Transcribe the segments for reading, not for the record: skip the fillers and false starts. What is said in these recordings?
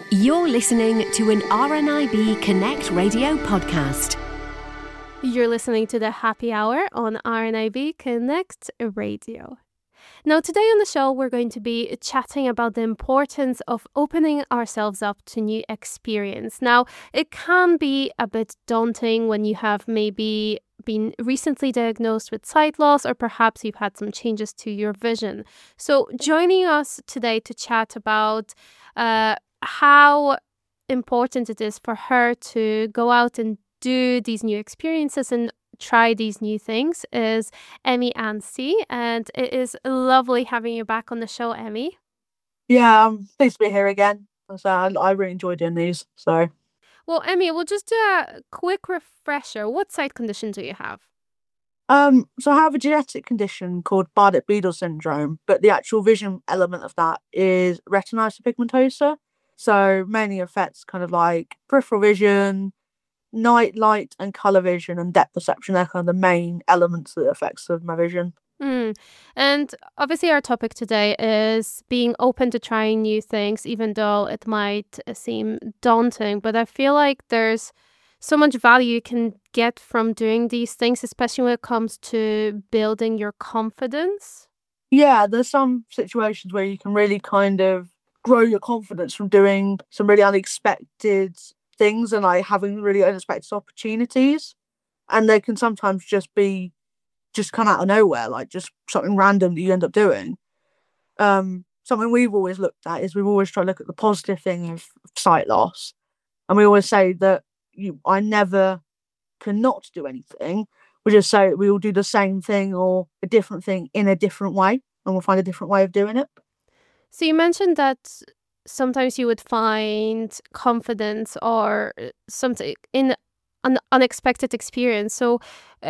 You're listening to an RNIB Connect radio podcast. You're listening to the Happy Hour on RNIB Connect Radio. Now, today on the show, we're going to be chatting about the importance of opening ourselves up to new experience. Now, it can be a bit daunting when you have maybe been recently diagnosed with sight loss, or perhaps you've had some changes to your vision. So joining us today to chat about how important it is for her to go out and do these new experiences and try these new things is Emmy Anstey, and it is lovely having you back on the show, Emmy. Yeah, I'm pleased to be here again. So I really enjoy doing these. Well, Emmy, we'll just do a quick refresher. What sight condition do you have? So I have a genetic condition called Bardet-Biedl syndrome, but the actual vision element of that is retinitis pigmentosa. So mainly affects kind of like peripheral vision, night light and colour vision and depth perception. They're kind of the main elements that affects of my vision. And obviously our topic today is being open to trying new things, even though it might seem daunting. But I feel like there's so much value you can get from doing these things, especially when it comes to building your confidence. Yeah, there's some situations where you can really kind of grow your confidence from doing some really unexpected things and like having really unexpected opportunities. And they can sometimes just come out of nowhere, like just something random that you end up doing. Something we've always looked at is we've always tried to look at the positive thing of sight loss. And we always say that I never cannot do anything. We just say we will do the same thing or a different thing in a different way, and we'll find a different way of doing it. So you mentioned that sometimes you would find confidence or something in an unexpected experience. So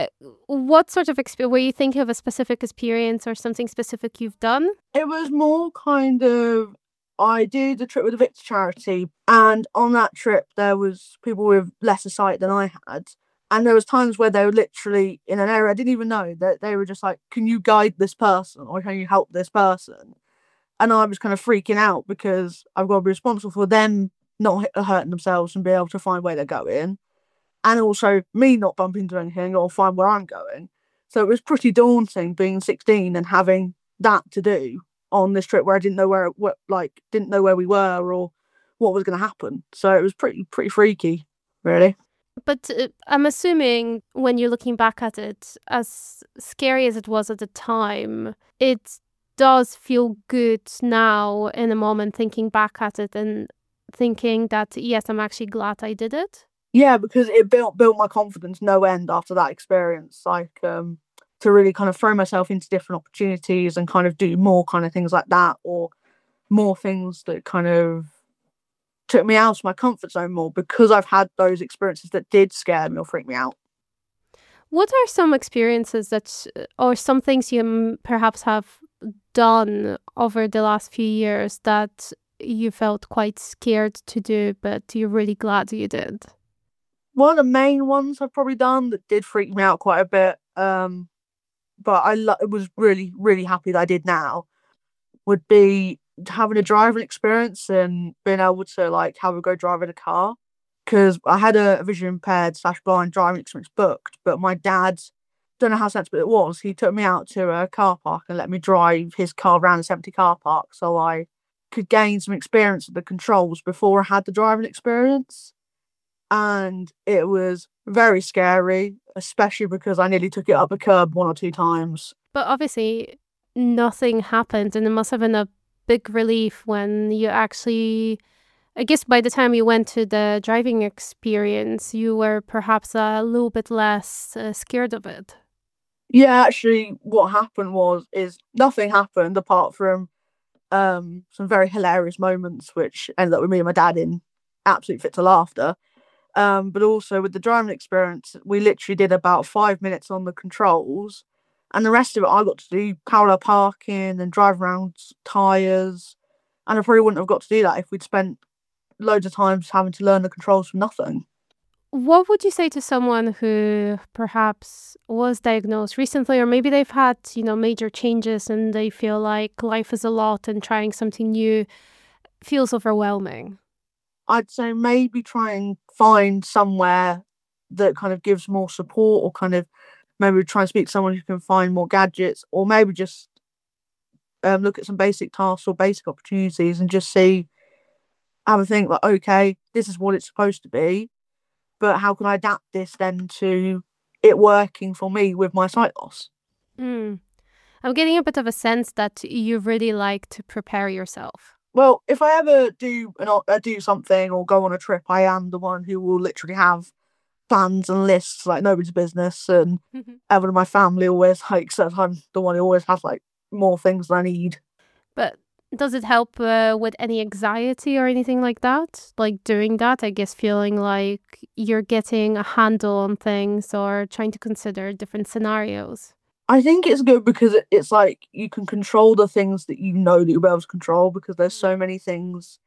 what sort of experience, were you thinking of a specific experience or something specific you've done? It was more kind of, I did a trip with the Victor charity, and on that trip there was people with lesser sight than I had. And there was times where they were literally in an area I didn't even know, that they were just like, can you guide this person or can you help this person? And I was kind of freaking out because I've got to be responsible for them not hurting themselves and be able to find where they're going. And also me not bumping into anything or find where I'm going. So it was pretty daunting being 16 and having that to do on this trip where I didn't know didn't know where we were or what was going to happen. So it was pretty freaky, really. But I'm assuming when you're looking back at it, as scary as it was at the time, it does feel good now in a moment, thinking back at it and thinking that, yes, I'm actually glad I did it. Yeah, because it built my confidence no end after that experience. Like, to really kind of throw myself into different opportunities and kind of do more kind of things like that, or more things that kind of took me out of my comfort zone more, because I've had those experiences that did scare me or freak me out. What are some experiences or some things you perhaps have done over the last few years that you felt quite scared to do, but you're really glad you did? One of the main ones I've probably done that did freak me out quite a bit, but I was really, really happy that I did now, would be having a driving experience and being able to like have a go driving a car. Because I had a vision impaired / blind driving experience booked, but my dad, don't know how sensible it was, he took me out to a car park and let me drive his car around this empty car park so I could gain some experience with the controls before I had the driving experience. And it was very scary, especially because I nearly took it up a curb 1 or 2 times. But obviously nothing happened, and it must have been a big relief when you actually, I guess by the time you went to the driving experience, you were perhaps a little bit less scared of it. Yeah, actually what happened is nothing happened apart from some very hilarious moments which ended up with me and my dad in absolute fits of laughter. But also with the driving experience, we literally did about 5 minutes on the controls, and the rest of it I got to do parallel parking and drive around tyres. And I probably wouldn't have got to do that if we'd spent loads of time just having to learn the controls from nothing. What would you say to someone who perhaps was diagnosed recently, or maybe they've had, major changes and they feel like life is a lot and trying something new feels overwhelming? I'd say maybe try and find somewhere that kind of gives more support, or kind of maybe try and speak to someone who can find more gadgets, or maybe just look at some basic tasks or basic opportunities and just have a think like, okay, this is what it's supposed to be, but how can I adapt this then to it working for me with my sight loss? Mm. I'm getting a bit of a sense that you really like to prepare yourself. Well, if I ever do something or go on a trip, I am the one who will literally have plans and lists like nobody's business, and everyone in my family always like says I'm the one who always has like more things than I need. But does it help with any anxiety or anything like that? Like doing that, I guess feeling like you're getting a handle on things or trying to consider different scenarios. I think it's good because it's like you can control the things that you know that you'll be able to control, because there's so many things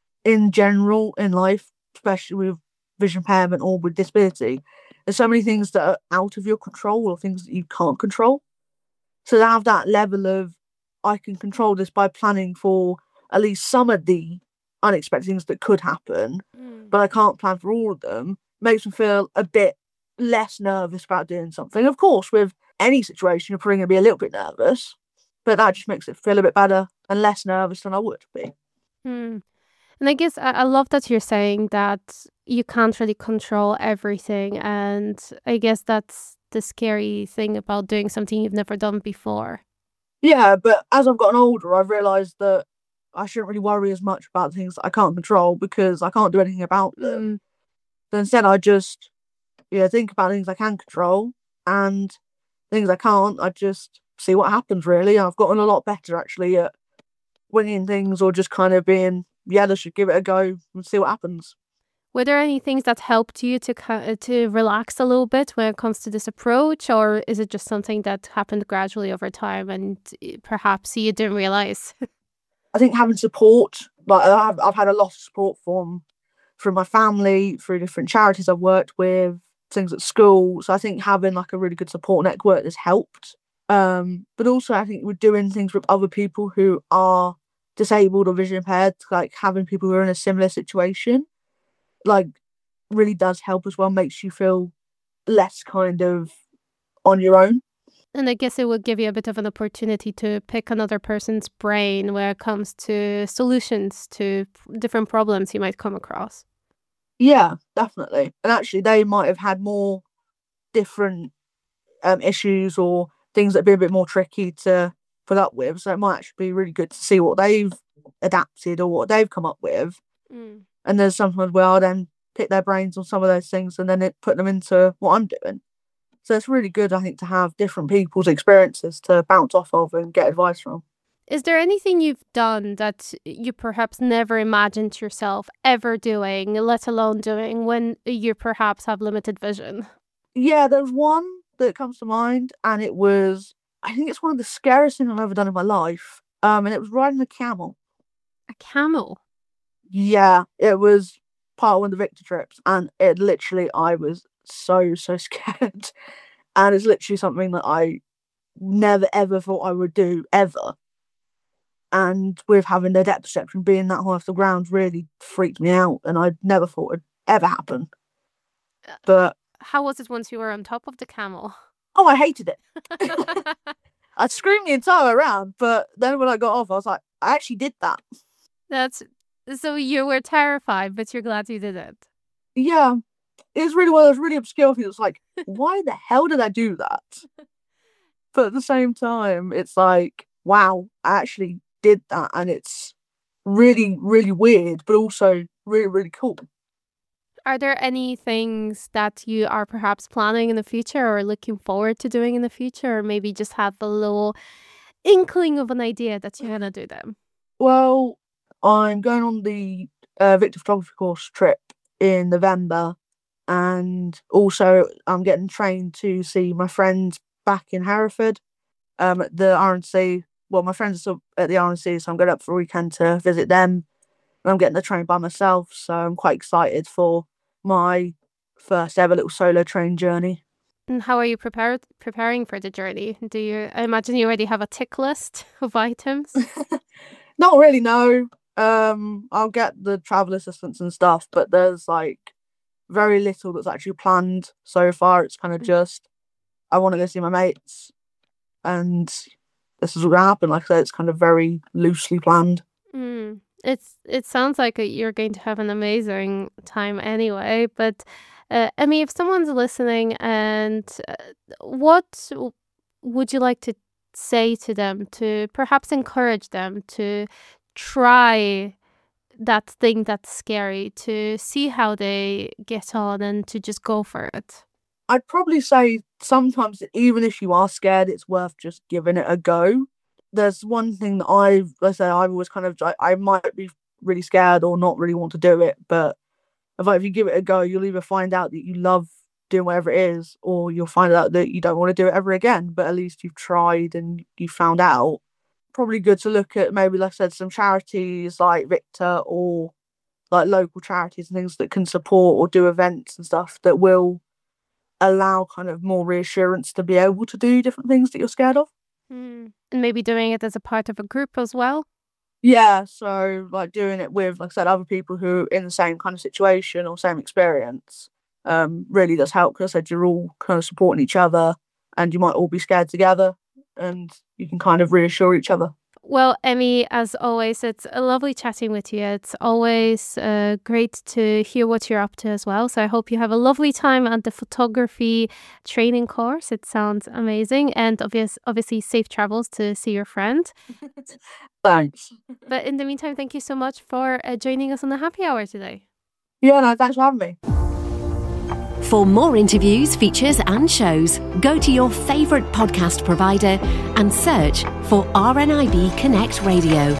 in general in life, especially with vision impairment or with disability. There's so many things that are out of your control or things that you can't control. So to have that level of, I can control this by planning for at least some of the unexpected things that could happen, but I can't plan for all of them, makes me feel a bit less nervous about doing something. Of course, with any situation, you're probably going to be a little bit nervous, but that just makes it feel a bit better and less nervous than I would be. Mm. And I guess I love that you're saying that you can't really control everything. And I guess that's the scary thing about doing something you've never done before. Yeah, but as I've gotten older, I've realised that I shouldn't really worry as much about things that I can't control, because I can't do anything about them. So instead, I just think about things I can control, and things I can't, I just see what happens, really. I've gotten a lot better actually at winging things, or just kind of being, yeah, let's just give it a go and see what happens. Were there any things that helped you to relax a little bit when it comes to this approach, or is it just something that happened gradually over time and perhaps you didn't realize? I think having support, like I've had a lot of support from my family, through different charities I've worked with, things at school. So I think having like a really good support network has helped. But also I think we're doing things with other people who are disabled or vision impaired, like having people who are in a similar situation, like really does help as well, makes you feel less kind of on your own. And I guess it would give you a bit of an opportunity to pick another person's brain when it comes to solutions to different problems you might come across. Yeah, definitely. And actually they might have had more different issues or things that be a bit more tricky to put up with. So it might actually be really good to see what they've adapted or what they've come up with. Mm. And there's sometimes where I'll then pick their brains on some of those things and then put them into what I'm doing. So it's really good, I think, to have different people's experiences to bounce off of and get advice from. Is there anything you've done that you perhaps never imagined yourself ever doing, let alone doing when you perhaps have limited vision? Yeah, there's one that comes to mind, and I think it's one of the scariest things I've ever done in my life. And it was riding a camel. A camel? Yeah, it was part of one of the Victor trips, and I was so scared. And it's literally something that I never ever thought I would do ever. And with having the depth perception being that high off the ground really freaked me out, and I never thought it'd ever happen. But How was it once you were on top of the camel? I hated it. I screamed the entire way around, but then when I got off, I was like, I actually did that. That's so you were terrified, but you're glad you did it. Yeah, it was really one of those really obscure things. It's like, why the hell did I do that? But at the same time, it's like, wow, I actually did that, and it's really, really weird, but also really, really cool. Are there any things that you are perhaps planning in the future or looking forward to doing in the future, or maybe just have a little inkling of an idea that you're gonna do them? Well, I'm going on the Victor photography course trip in November, and also I'm getting trained to see my friends back in Hereford at the RNC. Well, my friends are still at the RNC, so I'm going up for a weekend to visit them. And I'm getting the train by myself, so I'm quite excited for my first ever little solo train journey. And how are you preparing for the journey? I imagine you already have a tick list of items? Not really, no. I'll get the travel assistance and stuff, but there's like very little that's actually planned so far. It's kind of just I want to go see my mates, and this is what gonna happen. Like I said, it's kind of very loosely planned. It sounds like you're going to have an amazing time anyway. But Emmy, if someone's listening, and what would you like to say to them to perhaps encourage them to try that thing that's scary, to see how they get on and to just go for it? I'd probably say sometimes, even if you are scared, it's worth just giving it a go. There's one thing that I've always kind of, I might be really scared or not really want to do it, but if you give it a go, you'll either find out that you love doing whatever it is, or you'll find out that you don't want to do it ever again, but at least you've tried and you found out. Probably good to look at maybe, like I said, some charities like Victor or like local charities and things that can support or do events and stuff that will allow kind of more reassurance to be able to do different things that you're scared of. And maybe doing it as a part of a group as well. Yeah, so like doing it with, like I said, other people who are in the same kind of situation or same experience really does help, because I said you're all kind of supporting each other and you might all be scared together and you can kind of reassure each other. Well, Emmy, as always, it's lovely chatting with you. It's always great to hear what you're up to as well. So I hope you have a lovely time at the photography training course. It sounds amazing. And obviously safe travels to see your friend. Thanks. But in the meantime, thank you so much for joining us on the Happy Hour today. Yeah, no, thanks for having me. For more interviews, features and shows, go to your favourite podcast provider and search for RNIB Connect Radio.